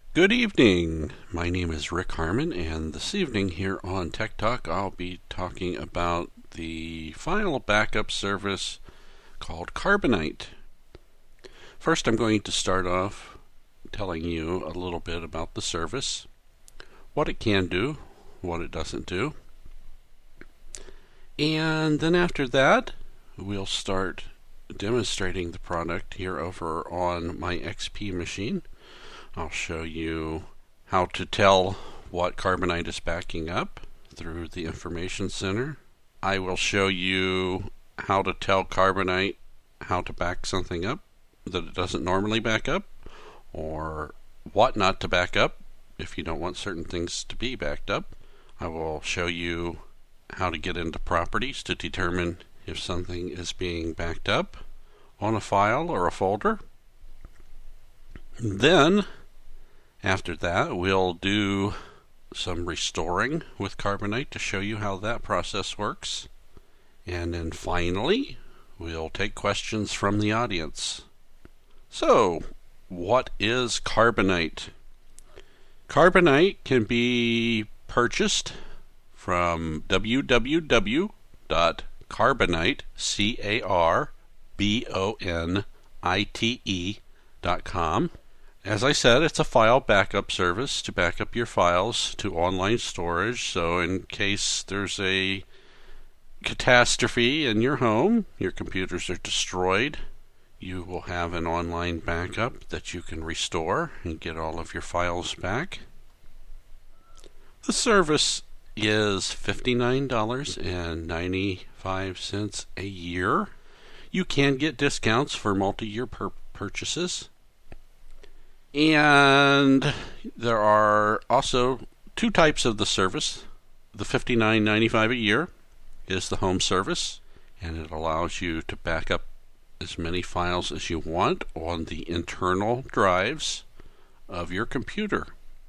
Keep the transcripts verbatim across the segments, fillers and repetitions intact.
Good evening. My name is Rick Harmon, and this evening here on Tech Talk, I'll be talking about the file backup service called Carbonite. First, I'm going to start off telling you a little bit about the service, what it can do, what it doesn't do, and then after that, we'll start demonstrating the product here over on my X P machine. I'll show you how to tell what Carbonite is backing up through the Information Center. I will show you how to tell Carbonite how to back something up that it doesn't normally back up, or what not to back up if you don't want certain things to be backed up. I will show you how to get into properties to determine if something is being backed up on a file or a folder. Then after that, we'll do some restoring with Carbonite to show you how that process works. And then finally, we'll take questions from the audience. So, what is Carbonite? Carbonite can be purchased from w w w dot carbonite, C A R B O N I T E dot com. As I said, it's a file backup service to back up your files to online storage, so in case there's a catastrophe in your home, your computers are destroyed, you will have an online backup that you can restore and get all of your files back. The service is fifty-nine dollars and ninety-five cents a year. You can get discounts for multi-year pur- purchases. And there are also two types of the service. The fifty-nine ninety-five a year is the home service, and it allows you to back up as many files as you want on the internal drives of your computer.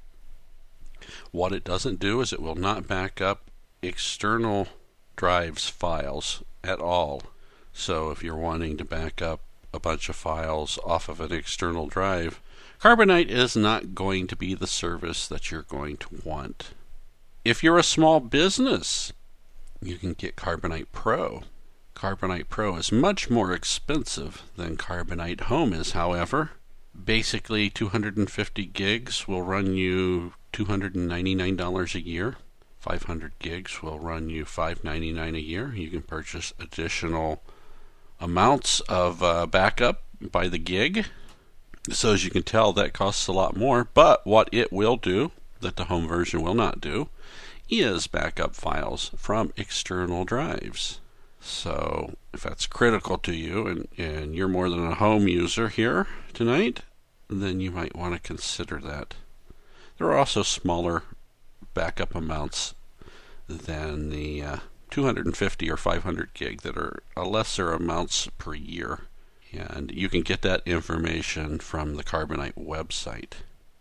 What it doesn't do is it will not back up external drives files at all. So if you're wanting to back up a bunch of files off of an external drive, Carbonite is not going to be the service that you're going to want. If you're a small business, you can get Carbonite Pro. Carbonite Pro is much more expensive than Carbonite Home is, however. Basically, two hundred fifty gigs will run you two hundred ninety-nine dollars a year. five hundred gigs will run you five hundred ninety-nine dollars a year. You can purchase additional amounts of uh, backup by the gig. So as you can tell, that costs a lot more, but what it will do, that the home version will not do, is back up files from external drives. So if that's critical to you, and, and you're more than a home user here tonight, then you might want to consider that. There are also smaller backup amounts than the uh, two hundred fifty or five hundred gig that are a lesser amounts per year. And you can get that information from the Carbonite website.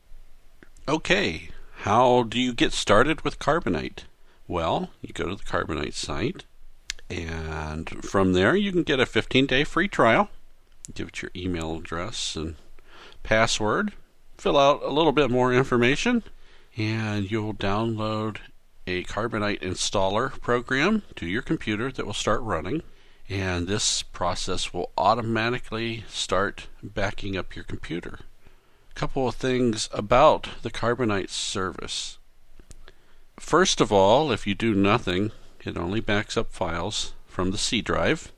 Okay, how do you get started with Carbonite? Well, you go to the Carbonite site, and from there you can get a fifteen-day free trial. Give it your email address and password. Fill out a little bit more information, and you'll download a Carbonite installer program to your computer that will start running. And this process will automatically start backing up your computer. A couple of things about the Carbonite service. First of all, if you do nothing, it only backs up files from the C drive.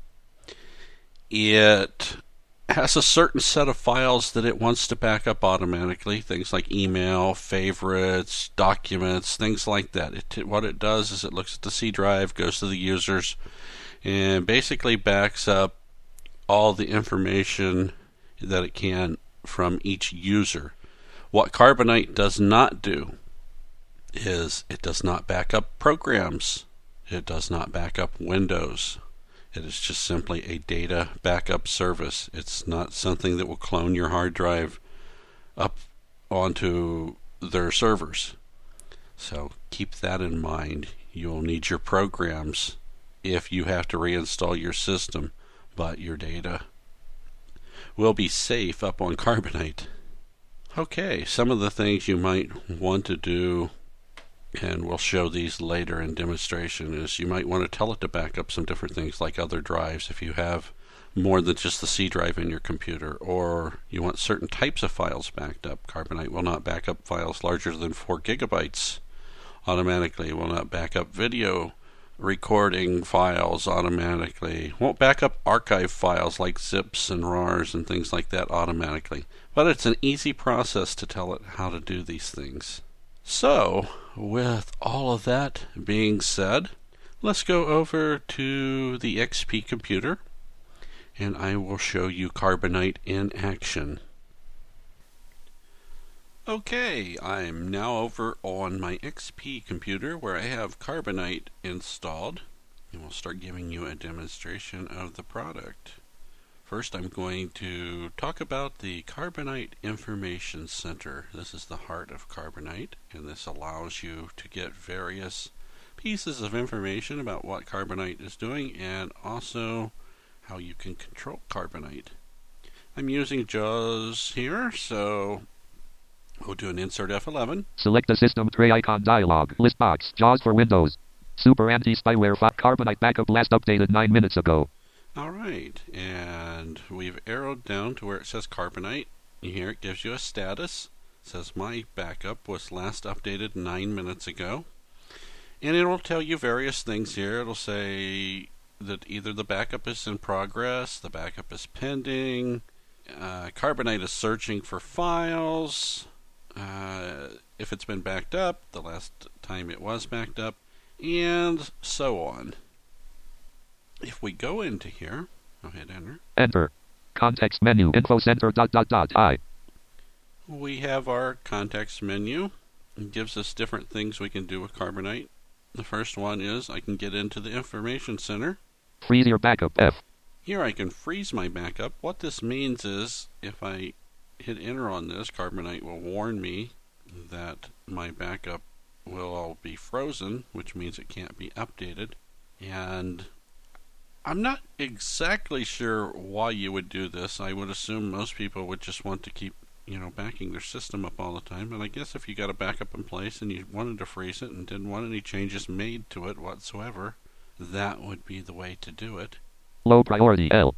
It has a certain set of files that it wants to back up automatically, things like email, favorites, documents, things like that. It, what it does is it looks at the C drive, goes to the users, and basically backs up all the information that it can from each user. What Carbonite does not do is it does not back up programs. It does not back up Windows. It is just simply a data backup service. It's not something that will clone your hard drive up onto their servers. So keep that in mind. You'll need your programs if you have to reinstall your system, but your data will be safe up on Carbonite. Okay, some of the things you might want to do, and we'll show these later in demonstration, is you might want to tell it to back up some different things like other drives if you have more than just the C drive in your computer, or you want certain types of files backed up. Carbonite will not back up files larger than four gigabytes automatically. It will not back up video recording files automatically. Won't back up archive files like zips and rars and things like that automatically. But it's an easy process to tell it how to do these things. So, with all of that being said, let's go over to the X P computer, and I will show you Carbonite in action. Okay, I'm now over on my X P computer where I have Carbonite installed, and we'll start giving you a demonstration of the product. First, I'm going to talk about the Carbonite Information Center. This is the heart of Carbonite, and this allows you to get various pieces of information about what Carbonite is doing and also how you can control Carbonite. I'm using JAWS here, so we'll do an insert F eleven. Select the system tray icon dialog. List box. JAWS for Windows. Super anti-spyware file. Carbonite backup last updated nine minutes ago. Alright, and we've arrowed down to where it says Carbonite. Here it gives you a status. It says my backup was last updated nine minutes ago. And it will tell you various things here. It'll say that either the backup is in progress, the backup is pending, uh, Carbonite is searching for files, uh, if it's been backed up, the last time it was backed up, and so on. If we go into here, I'll hit enter. Enter. Context menu. Info center dot dot dot I. We have our context menu. It gives us different things we can do with Carbonite. The first one is I can get into the Information Center. Freeze your backup. F. Here I can freeze my backup. What this means is if I hit enter on this, Carbonite will warn me that my backup will all be frozen, which means it can't be updated. And I'm not exactly sure why you would do this. I would assume most people would just want to keep, you know, backing their system up all the time. And I guess if you got a backup in place and you wanted to freeze it and didn't want any changes made to it whatsoever, that would be the way to do it. Low priority. L.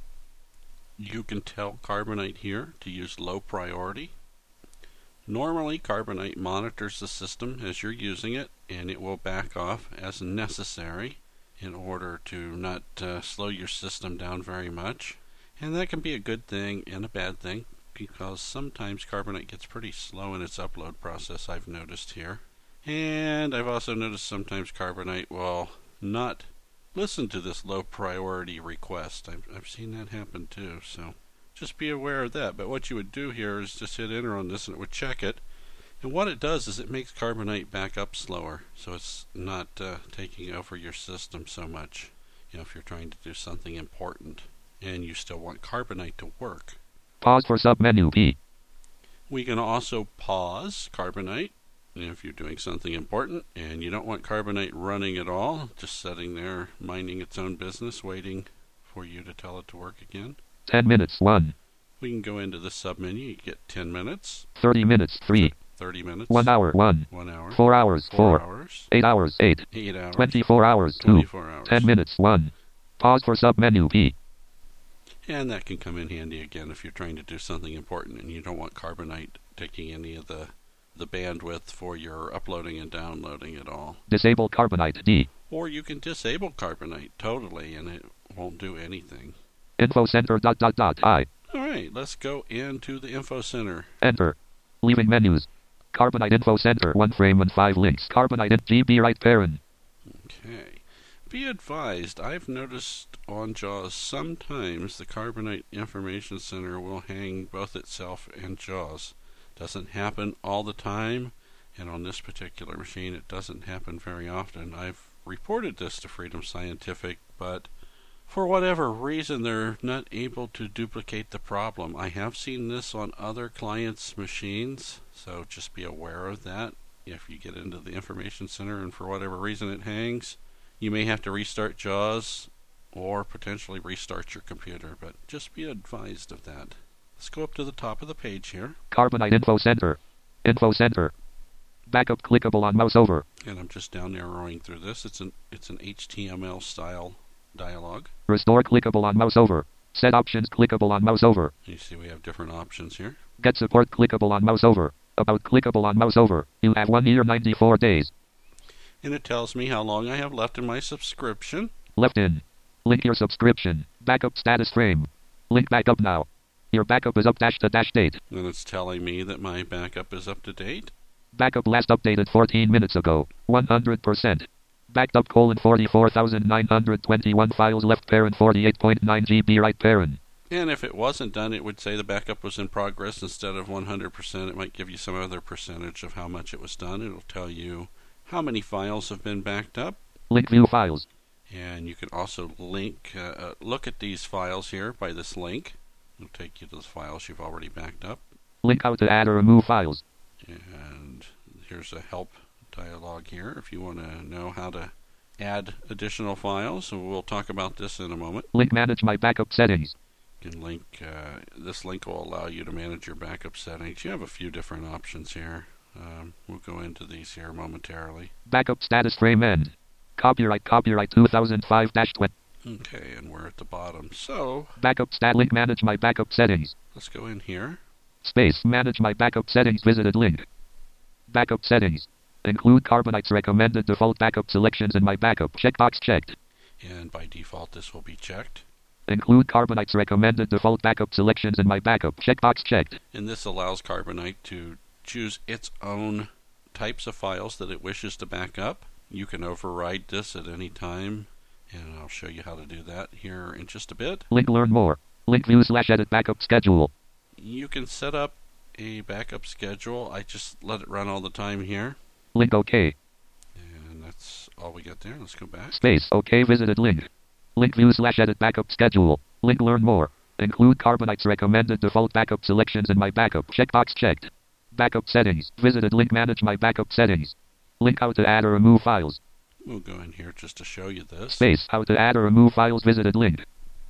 You can tell Carbonite here to use low priority. Normally, Carbonite monitors the system as you're using it, and it will back off as necessary in order to not uh, slow your system down very much. And that can be a good thing and a bad thing, because sometimes Carbonite gets pretty slow in its upload process, I've noticed here. And I've also noticed sometimes Carbonite will not listen to this low priority request. I've, I've seen that happen too, so just be aware of that. But what you would do here is just hit enter on this and it would check it. And what it does is it makes Carbonite back up slower, so it's not uh, taking over your system so much. You know, if you're trying to do something important and you still want Carbonite to work. Pause for submenu P. We can also pause Carbonite if you're doing something important and you don't want Carbonite running at all, just sitting there minding its own business, waiting for you to tell it to work again. ten minutes. one. We can go into the submenu. You get ten minutes. thirty minutes. three. thirty minutes. one hour. one. one hour. four hours. four. four. hours. eight hours. eight. eight hours. twenty-four hours. two. twenty-four hours. ten minutes. one. Pause for submenu P. And that can come in handy again if you're trying to do something important and you don't want Carbonite taking any of the the bandwidth for your uploading and downloading at all. Disable Carbonite D. Or you can disable Carbonite totally and it won't do anything. Info center dot dot dot I. Alright, let's go into the Info Center. Enter. Leaving menus. Carbonite Info Center. One frame and five links. Carbonite and G B right parent. Okay. Be advised, I've noticed on JAWS sometimes the Carbonite Information Center will hang both itself and JAWS. Doesn't happen all the time, and on this particular machine it doesn't happen very often. I've reported this to Freedom Scientific, but for whatever reason they're not able to duplicate the problem. I have seen this on other clients' machines, so just be aware of that. If you get into the Information Center and for whatever reason it hangs, you may have to restart JAWS or potentially restart your computer, but just be advised of that. Let's go up to the top of the page here. Carbonite Info Center. Info Center. Backup clickable on mouse over. And I'm just down arrowing through this. It's an it's an H T M L style dialog. Restore clickable on mouse over. Set options clickable on mouse over. You see we have different options here. Get support clickable on mouse over. About clickable on mouse over. You have one year ninety-four days. And it tells me how long I have left in my subscription. Left in. Link your subscription. Backup status frame. Link backup now. Your backup is up dash to dash date. And it's telling me that my backup is up to date. Backup last updated fourteen minutes ago. one hundred percent. Backed up colon forty-four thousand nine hundred twenty-one files left parent forty-eight point nine gigabytes right parent. And if it wasn't done, it would say the backup was in progress instead of one hundred percent. It might give you some other percentage of how much it was done. It'll tell you how many files have been backed up. Link view files. And you can also link, uh, uh, look at these files here by this link. It'll take you to the files you've already backed up. Link how to add or remove files. And here's a help dialog here if you want to know how to add additional files. So we'll talk about this in a moment. Link manage my backup settings. You can link, uh, this link will allow you to manage your backup settings. You have a few different options here. Um, we'll go into these here momentarily. Backup status frame end. Copyright copyright two thousand five dash twenty. Okay, and we're at the bottom. So, backup stat link manage my backup settings. Let's go in here. Space manage my backup settings visited link. Backup settings. Include Carbonite's recommended default backup selections in my backup. Checkbox checked. And by default this will be checked. Include Carbonite's recommended default backup selections in my backup. Checkbox checked. And this allows Carbonite to choose its own types of files that it wishes to back up. You can override this at any time, and I'll show you how to do that here in just a bit. Link learn more. Link view slash edit backup schedule. You can set up a backup schedule. I just let it run all the time here. Link OK. And that's all we got there. Let's go back. Space OK visited link. Link view slash edit backup schedule. Link learn more. Include Carbonite's recommended default backup selections in my backup. Checkbox checked. Backup settings. Visited link manage my backup settings. Link how to add or remove files. We'll go in here just to show you this. Space how to add or remove files visited link.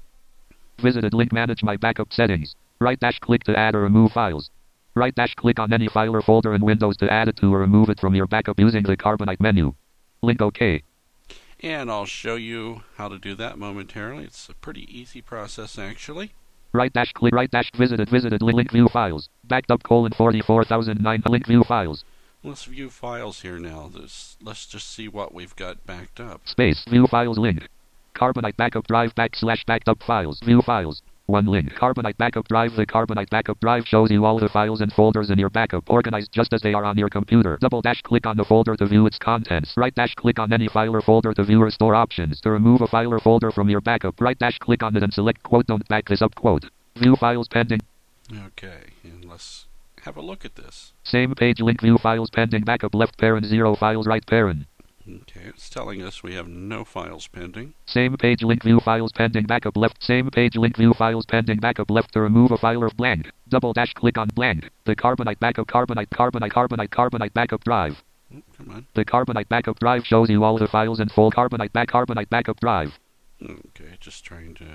Visited link manage my backup settings. Right dash click to add or remove files. Right dash click on any file or folder in Windows to add it to or remove it from your backup using the Carbonite menu. Link OK. And I'll show you how to do that momentarily. It's a pretty easy process actually. Right dash click right dash visited visited link, link view files. Backed up colon forty-four thousand nine link view files. Let's view files here now. This, let's just see what we've got backed up. Space view files link. Carbonite backup drive backslash backed up files. View files. One link. Carbonite backup drive. The Carbonite backup drive shows you all the files and folders in your backup organized just as they are on your computer. Double dash click on the folder to view its contents. Right dash click on any file or folder to view restore options. To remove a file or folder from your backup, right dash click on it and select quote don't back this up quote. View files pending. Okay, and let's have a look at this. Same page link view files pending backup left parent zero files right parent. Okay, it's telling us we have no files pending. Same page link view files pending backup left. Same page link view files pending backup left. To remove a file or blank. Double dash click on blank. The Carbonite backup Carbonite Carbonite Carbonite Carbonite backup drive. Oh, come on. The Carbonite backup drive shows you all the files and full Carbonite back Carbonite backup drive. Okay, just trying to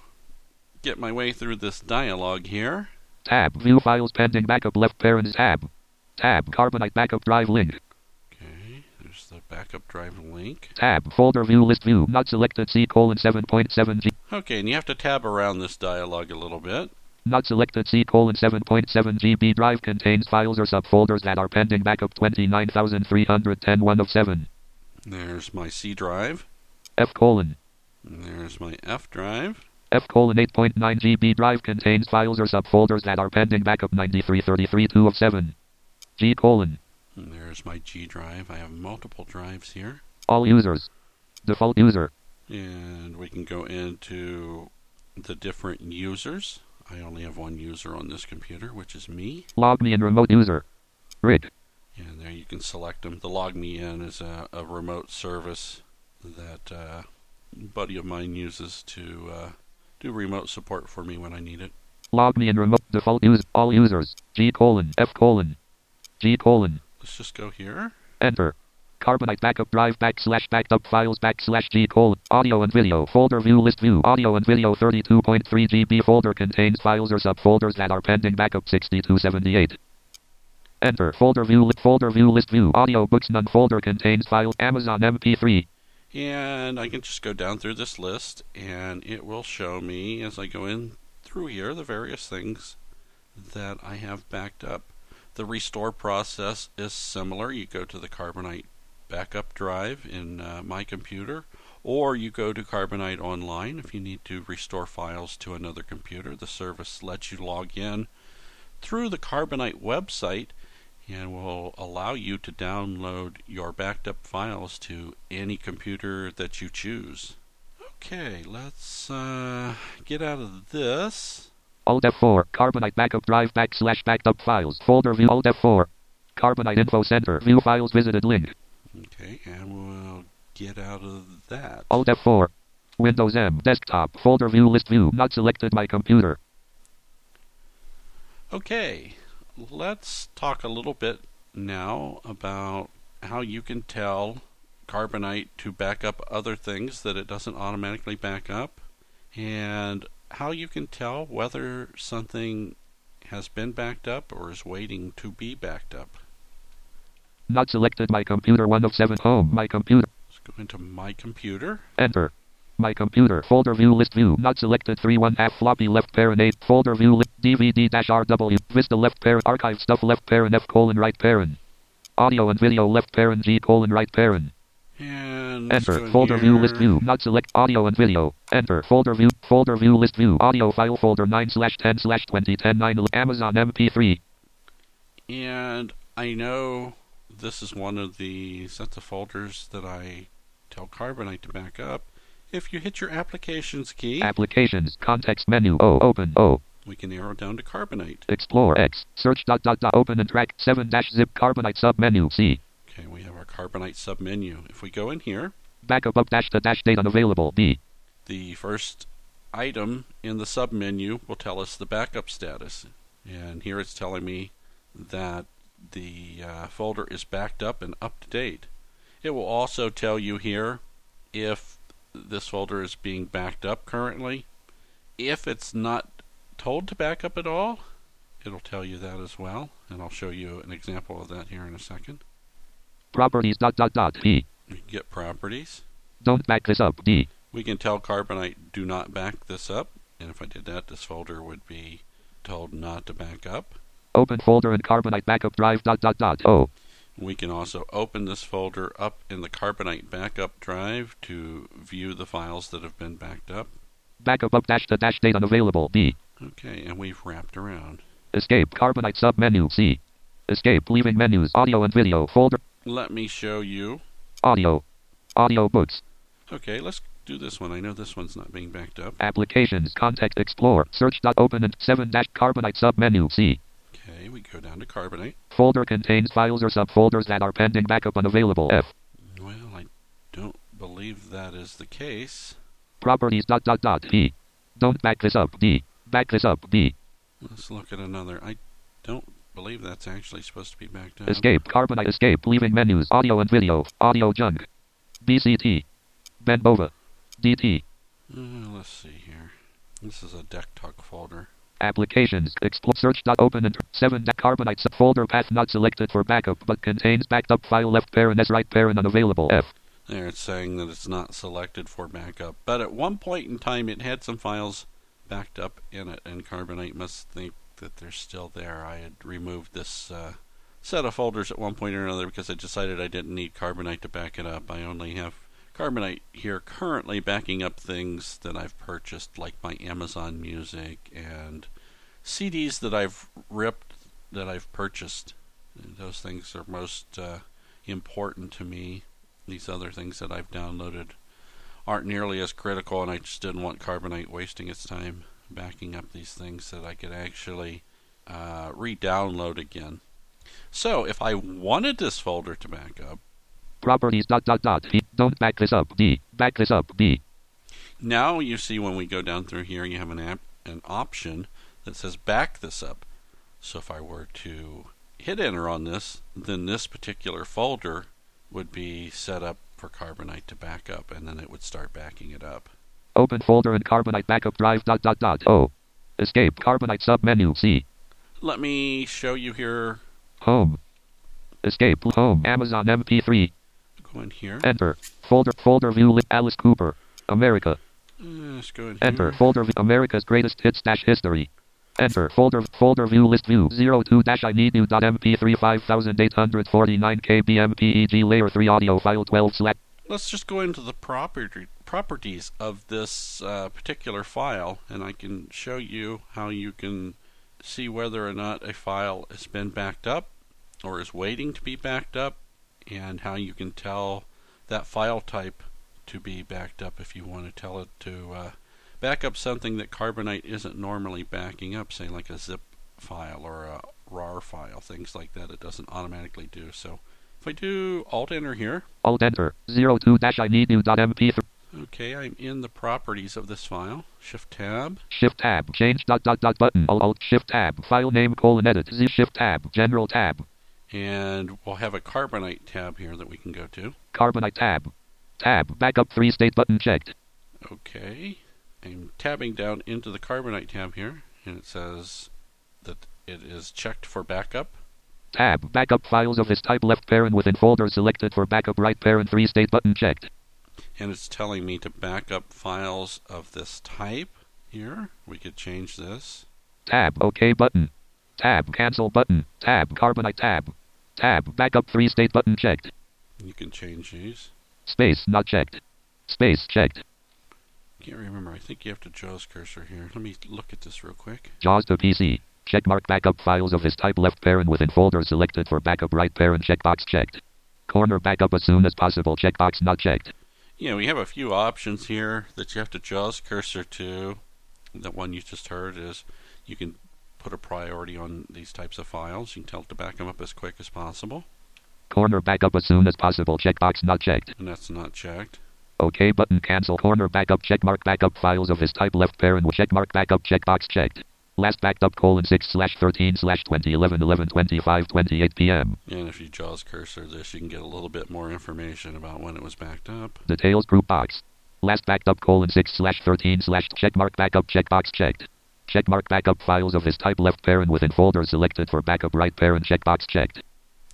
get my way through this dialog here. Tab view files pending backup left parent tab. Tab Carbonite backup drive link. Okay, there's the backup drive link. Tab folder view list view not selected C colon seven point seven G. Okay, and you have to tab around this dialog a little bit. Not selected C colon seven point seven G B drive contains files or subfolders that are pending backup twenty-nine thousand three hundred ten one of seven. There's my C drive. F colon. And there's my F drive. F colon eight point nine G B drive contains files or subfolders that are pending backup ninety-three thirty-three two of seven. G colon. And there's my G drive. I have multiple drives here. All users. Default user. And we can go into the different users. I only have one user on this computer, which is me. Log me in remote user. Rick. And there you can select them. The Log Me In is a, a remote service that uh, a buddy of mine uses to uh, do remote support for me when I need it. Log me in remote default use all users. G colon F colon. G colon. Let's just go here. Enter. Carbonite backup drive backslash backed up files backslash G colon. Audio and video folder view list view. Audio and video thirty-two point three gigabyte folder contains files or subfolders that are pending backup sixty-two seventy-eight. Enter folder view li- folder view list view. Audio books none folder contains files Amazon M P three. And I can just go down through this list and it will show me as I go in through here the various things that I have backed up. The restore process is similar. You go to the Carbonite backup drive in uh, my computer, or you go to Carbonite Online if you need to restore files to another computer. The service lets you log in through the Carbonite website and will allow you to download your backed up files to any computer that you choose. Okay, let's uh, get out of this. Alt F four, Carbonite backup drive backslash backed up files, folder view Alt F four, Carbonite info center, view files visited link. Okay, and we'll get out of that. Alt F four, Windows M, desktop, folder view list view, not selected my computer. Okay, let's talk a little bit now about how you can tell Carbonite to back up other things that it doesn't automatically back up, and how you can tell whether something has been backed up or is waiting to be backed up. Not selected my computer one of seven home my computer. Let's go into my computer. Enter. My computer folder view list view not selected three one half floppy left parent eight folder view list D V D dash R W Vista left parent archive stuff left parent F colon right parent audio and video left parent G colon right parent. And enter folder view list view not select audio and video. Enter folder view folder view list view audio file folder nine slash ten slash twenty ten nine Amazon M P three. And I know this is one of the sets of folders that I tell Carbonite to back up. If you hit your applications key, applications context menu O open O. We can arrow down to Carbonite. Explore X search dot dot dot open and track seven dash zip Carbonite sub menu C. Okay, we have our Carbonite submenu. If we go in here, backup up dash to dash date unavailable B. The first item in the submenu will tell us the backup status. And here it's telling me that the uh, folder is backed up and up to date. It will also tell you here if this folder is being backed up currently. If it's not told to back up at all, it'll tell you that as well. And I'll show you an example of that here in a second. Properties dot dot dot P. We can get properties. Don't back this up D. We can tell Carbonite do not back this up, and if I did that, this folder would be told not to back up. Open folder in Carbonite backup drive dot dot dot O. We can also open this folder up in the Carbonite backup drive to view the files that have been backed up. Backup up dash to dash date unavailable B. Okay, and we've wrapped around. Escape Carbonite sub menu C. Escape leaving menus audio and video folder. Let me show you. Audio. Audio books. Okay, let's do this one. I know this one's not being backed up. Applications context explore search dot open and seven dash Carbonite sub menu C. Okay, we go down to Carbonite. Folder contains files or subfolders that are pending backup unavailable F. Well, I don't believe that is the case. Properties dot dot dot P. Don't back this up D. Back this up B. Let's look at another. I don't believe that's actually supposed to be backed up. Escape Carbonite escape leaving menus audio and video audio junk B C T Benbova D T. Uh, let's see here. This is a DeckTalk folder. Applications explore search dot open and seven Carbonite subfolder path not selected for backup but contains backed up file left parent S right parent unavailable F. There it's saying that it's not selected for backup, but at one point in time it had some files backed up in it, and Carbonite must think that they're still there. I had removed this uh, set of folders at one point or another because I decided I didn't need Carbonite to back it up. I only have Carbonite here currently backing up things that I've purchased, like my Amazon Music and C Ds that I've ripped that I've purchased. And those things are most uh, important to me. These other things that I've downloaded aren't nearly as critical, and I just didn't want Carbonite wasting its time backing up these things that I could actually uh, re-download again. So if I wanted this folder to back up, properties dot dot dot P. Don't back this up D. Back this up B. Now you see when we go down through here, you have an app, an option that says back this up. So if I were to hit enter on this, then this particular folder would be set up for Carbonite to back up, and then it would start backing it up. Open folder and Carbonite backup drive dot dot dot. O. Escape Carbonite submenu C. Let me show you here. Home. Escape home. Amazon M P three. Go in here. Enter. Folder folder view list Alice Cooper. America. Uh, let's go in Enter. here. Folder view America's greatest hits dash history. Enter. Folder folder view list view zero two dash I need you dot M P three five thousand eight hundred forty-nine K B M P E G layer three audio file twelve slash. Let's just go into the property properties of this uh, particular file, and I can show you how you can see whether or not a file has been backed up or is waiting to be backed up, and how you can tell that file type to be backed up if you want to tell it to uh, back up something that Carbonite isn't normally backing up, say like a zip file or a rar file, things like that. It doesn't automatically do. So if I do Alt Enter here, Alt Enter zero two dash I need you dot M P three. okay, I'm in the properties of this file. Shift Tab. Shift Tab. Change dot dot dot button. Alt Alt Shift Tab. File name colon edit. Z Shift Tab. General Tab. And we'll have a Carbonite tab here that we can go to. Carbonite tab. Tab. Backup three state button checked. Okay. I'm tabbing down into the Carbonite tab here, and it says that it is checked for backup. Tab. Backup files of this type left parent within folder selected for backup right parent three state button checked. And it's telling me to back up files of this type here. We could change this. Tab. OK button. Tab. Cancel button. Tab. Carbonite tab. Tab. Backup three state button checked. You can change these. Space not checked. Space checked. Can't remember. I think you have to JAWS cursor here. Let me look at this real quick. JAWS to P C. Checkmark backup files of this type left parent within folder selected for backup right parent checkbox checked. Corner backup as soon as possible checkbox not checked. Yeah, we have a few options here that you have to JAWS cursor to. The one you just heard is you can put a priority on these types of files. You can tell it to back them up as quick as possible. Corner backup as soon as possible checkbox not checked. And that's not checked. OK button cancel corner backup checkmark backup files of this type left parent with checkmark backup checkbox checked. Last backed up colon six slash thirteen slash twenty eleven eleven twenty five twenty eight p.m. And if you JAWS cursor this, you can get a little bit more information about when it was backed up. Details group box. Last backed up colon six slash thirteen slash checkmark backup checkbox checked. Checkmark backup files of this type left parent within folder selected for backup right parent checkbox checked.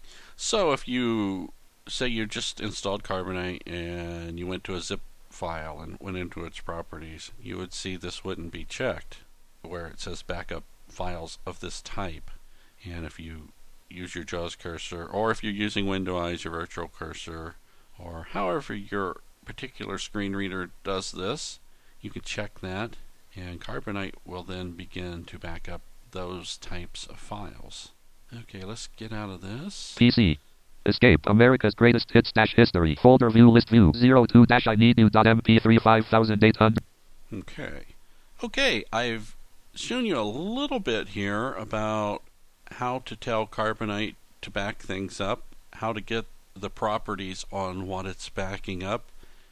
So if you say you just installed Carbonite and you went to a zip file and went into its properties, you would see this wouldn't be checked where it says backup files of this type. And if you use your JAWS cursor, or if you're using Windows, your virtual cursor, or however your particular screen reader does this, you can check that, and Carbonite will then begin to back up those types of files. Okay, let's get out of this. P C. Escape America's greatest hits dash history. Folder view list view zero two dash I need you dot M P three five thousand eight hundred. Okay. Okay, I've shown you a little bit here about how to tell Carbonite to back things up, how to get the properties on what it's backing up,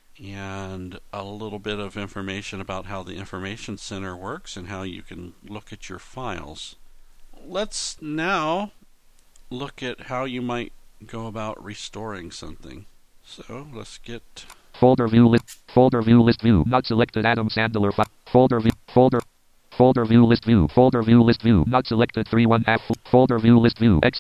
and a little bit of information about how the information center works and how you can look at your files. Let's now look at how you might go about restoring something. So let's get folder view list folder view list view not selected Adam Sandler fi- folder view folder folder view list view folder view list view not selected three one half folder view list view X.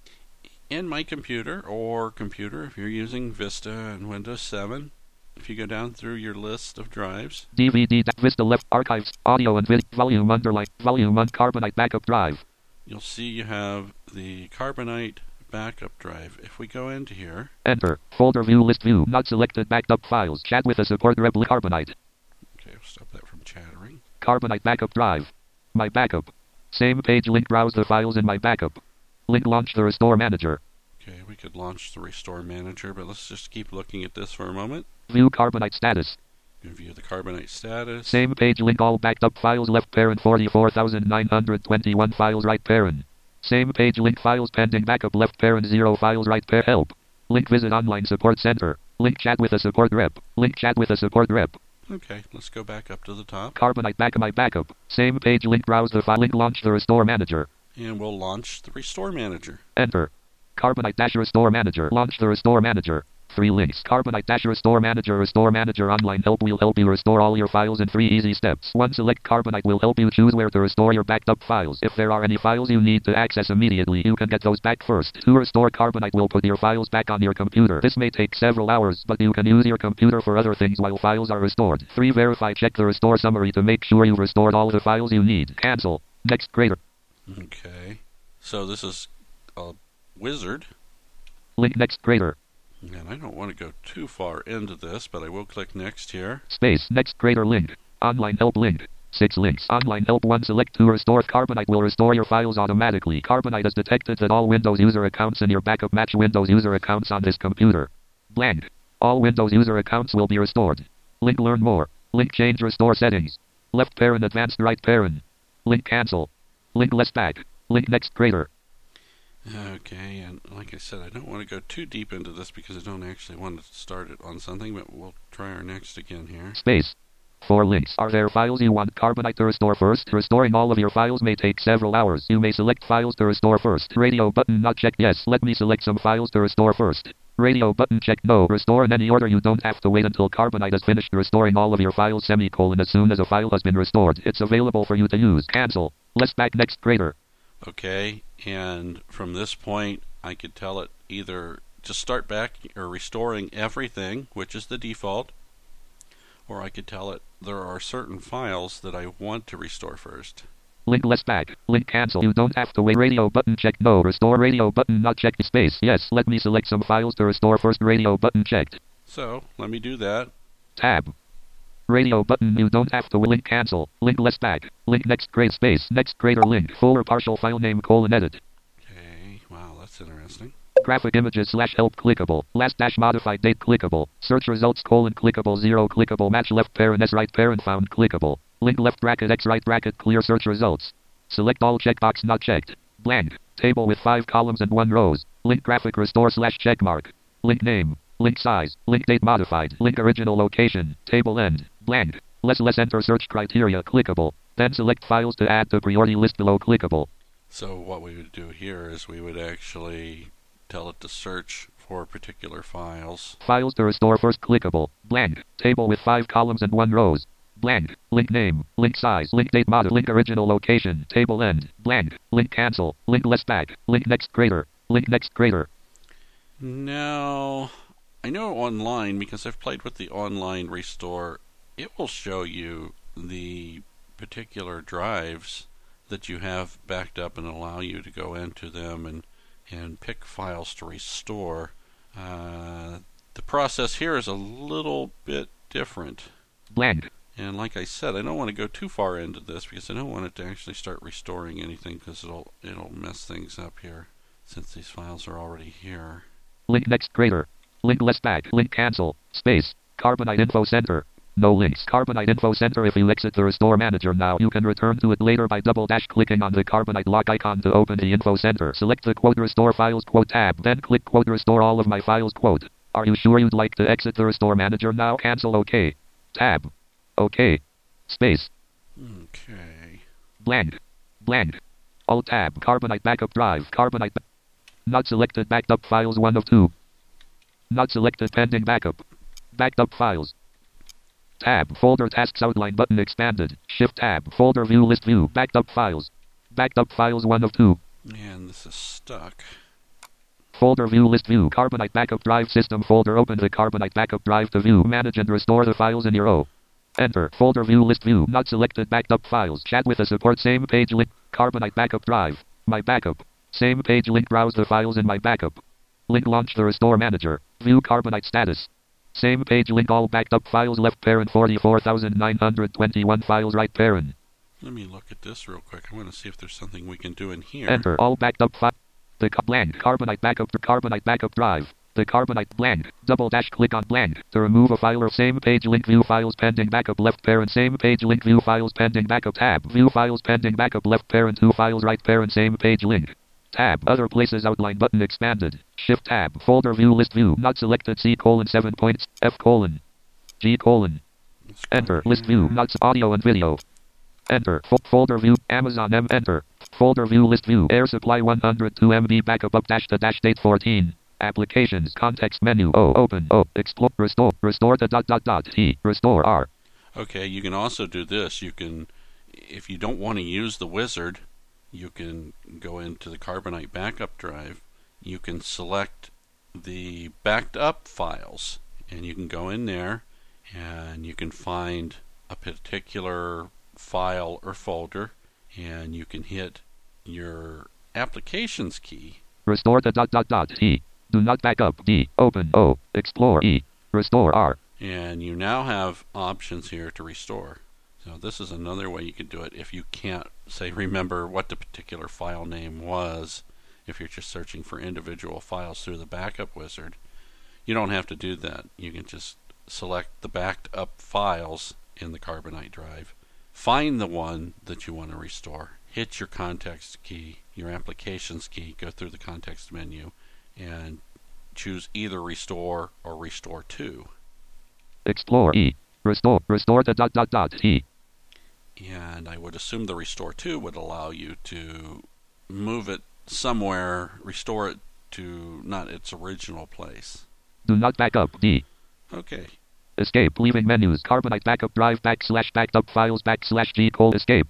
In my computer or computer if you're using Vista and Windows seven, if you go down through your list of drives, D V D Vista left archives audio and video volume underline volume on Carbonite backup drive. You'll see you have the Carbonite backup drive. If we go into here, enter folder view list view not selected backed up files chat with a support rep Carbonite. Okay, we'll stop that from chattering. Carbonite backup drive. My backup. Same page link browse the files in my backup. Link launch the restore manager. Okay, we could launch the restore manager, but let's just keep looking at this for a moment. View Carbonite status. You can view the Carbonite status. Same page link all backed up files left parent forty-four thousand nine hundred twenty-one files right parent. Same page link files pending backup left parent zero files right pair help. Link visit online support center. Link chat with a support rep. Link chat with a support rep. Okay, let's go back up to the top. Carbonite back my backup. Same page link browse the file link launch the restore manager. And we'll launch the restore manager. Enter. Carbonite dash restore manager. Launch the restore manager. Three links. Carbonite Dash Restore Manager. Restore Manager Online Help will help you restore all your files in three easy steps. One. Select Carbonite will help you choose where to restore your backed up files. If there are any files you need to access immediately, you can get those back first. Two. Restore Carbonite will put your files back on your computer. This may take several hours, but you can use your computer for other things while files are restored. Three. Verify. Check the restore summary to make sure you've restored all the files you need. Cancel. Next. Greater. Okay. So this is a wizard. Link. Next. Greater. And I don't want to go too far into this, but I will click next here. Space. Next. Greater link. Online help link. Six links. Online help one. Select to restore. Carbonite will restore your files automatically. Carbonite has detected that all Windows user accounts in your backup match Windows user accounts on this computer. Blank. All Windows user accounts will be restored. Link. Learn more. Link. Change restore settings. Left parent advanced right parent. Link. Cancel. Link. Less back. Link. Next. Greater. Okay, and like I said, I don't want to go too deep into this because I don't actually want to start it on something, but we'll try our next again here. Space. Four links. Are there files you want Carbonite to restore first? Restoring all of your files may take several hours. You may select files to restore first. Radio button not checked. Yes, let me select some files to restore first. Radio button checked. No. Restore in any order. You don't have to wait until Carbonite has finished restoring all of your files. Semicolon. As soon as a file has been restored, it's available for you to use. Cancel. Less back. Next. Greater. Okay, and from this point, I could tell it either just start back or restoring everything, which is the default, or I could tell it there are certain files that I want to restore first. Link less back. Link cancel. You don't have to wait. Radio button checked. No. Restore radio button not checked. Space. Yes, let me select some files to restore first. Radio button checked. So, let me do that. Tab. Radio button. You don't have to wait. Link cancel. Link less back. Link next great space. Next greater link. Full or partial file name colon edit. Okay. Wow, that's interesting. Graphic images slash help clickable. Last dash modified date clickable. Search results colon clickable zero clickable match left parent s right parent found clickable. Link left bracket x right bracket clear search results. Select all checkbox not checked. Blank. Table with five columns and one rows. Link graphic restore slash checkmark. Link name. Link size. Link date modified. Link original location. Table end. Blank. Less less enter search criteria clickable. Then select files to add to priority list below clickable. So what we would do here is we would actually tell it to search for particular files. Files to restore first clickable. Blank. Table with five columns and one rows. Blank. Link name. Link size. Link date mod. Link original location. Table end. Blank. Link cancel. Link less back. Link next greater. Link next greater. Now, I know online, because I've played with the online restore, it will show you the particular drives that you have backed up and allow you to go into them and, and pick files to restore. Uh, the process here is a little bit different. Blank. And like I said, I don't want to go too far into this because I don't want it to actually start restoring anything because it'll, it'll mess things up here since these files are already here. Link next greater. Link less back. Link cancel. Space. Carbonite Info Center. No links. Carbonite Info Center. If you exit the Restore Manager now, you can return to it later by double dash clicking on the Carbonite lock icon to open the Info Center. Select the quote Restore Files quote tab. Then click quote Restore all of my files quote. Are you sure you'd like to exit the Restore Manager now? Cancel OK. Tab. OK. Space. Okay. Blank. Blank. Alt tab. Carbonite Backup Drive. Carbonite. Ba- Not selected. Backed up files one of two. Not selected. Pending backup. Backed up files. Tab. Folder tasks outline button expanded. Shift tab. Folder view list view. Backed up files. Backed up files one of two. And this is stuck. Folder view list view. Carbonite Backup Drive System folder. Open the Carbonite Backup Drive to view, manage and restore the files in your O. Enter. Folder view list view. Not selected. Backed up files. Chat with the support. Same page link. Carbonite Backup Drive. My backup. Same page link. Browse the files in my backup. Link launch the Restore Manager. View Carbonite status. Same page link. All backed up files. Left parent forty-four thousand nine hundred twenty-one files. Right parent. Let me look at this real quick. I want to see if there's something we can do in here. Enter. All backed up files. The ca- blank. Carbonite Backup. Carbonite Backup Drive. The Carbonite blank. Double dash click on blank. To remove a file or same page link. View files pending backup. Left parent. Same page link. View files pending backup. Tab. View files pending backup. Left parent. Two files. Right parent. Same page link. Tab. Other places outline button expanded. Shift tab. Folder view list view. Not selected. C colon seven points. F colon. G colon. Enter. List view. Not audio and video. Enter. Fo- folder view. Amazon M. Enter. Folder view list view. Air supply one hundred two megabytes backup up dash to dash date fourteen. Applications, context menu, O, open, O, explore, restore, restore to dot dot dot, T, restore, R. Okay, you can also do this. You can, if you don't want to use the wizard, you can go into the Carbonite backup drive. You can select the backed up files, and you can go in there and you can find a particular file or folder, and you can hit your applications key. Restore to dot dot dot, T. Do not back up, D. Open, O. Explore, E. Restore, R. And you now have options here to restore. So this is another way you can do it if you can't, say, remember what the particular file name was. If you're just searching for individual files through the backup wizard, you don't have to do that. You can just select the backed up files in the Carbonite drive, find the one that you want to restore, hit your context key, your applications key, go through the context menu, and choose either restore or restore to. Explore, E. Restore, restore to dot dot dot, T. And I would assume the restore to would allow you to move it somewhere, restore it to not its original place. Do not back up, D. Okay. Escape, leaving menus, Carbonite backup drive backslash backed up files backslash G call escape.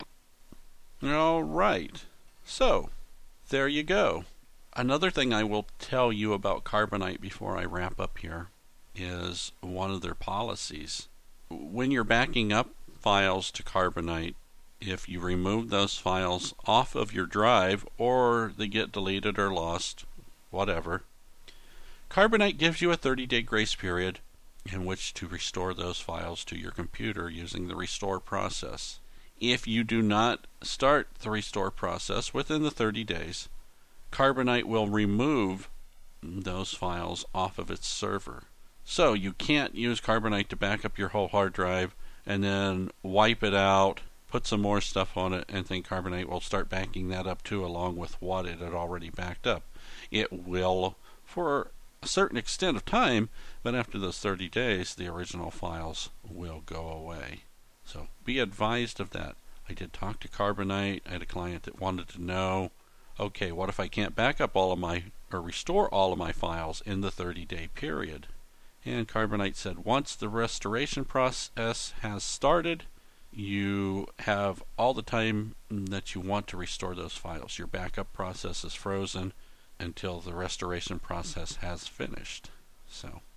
All right. So, there you go. Another thing I will tell you about Carbonite before I wrap up here is one of their policies. When you're backing up files to Carbonite, if you remove those files off of your drive or they get deleted or lost, whatever, Carbonite gives you a thirty day grace period in which to restore those files to your computer using the restore process. If you do not start the restore process within the thirty days, Carbonite will remove those files off of its server. So you can't use Carbonite to back up your whole hard drive and then wipe it out, put some more stuff on it, and think Carbonite will start backing that up too, along with what it had already backed up. It will for a certain extent of time, but after those thirty days, the original files will go away. So be advised of that. I did talk to Carbonite. I had a client that wanted to know, okay, what if I can't back up all of my, or restore all of my files in the thirty day period? And Carbonite said once the restoration process has started, you have all the time that you want to restore those files. Your backup process is frozen until the restoration process has finished. So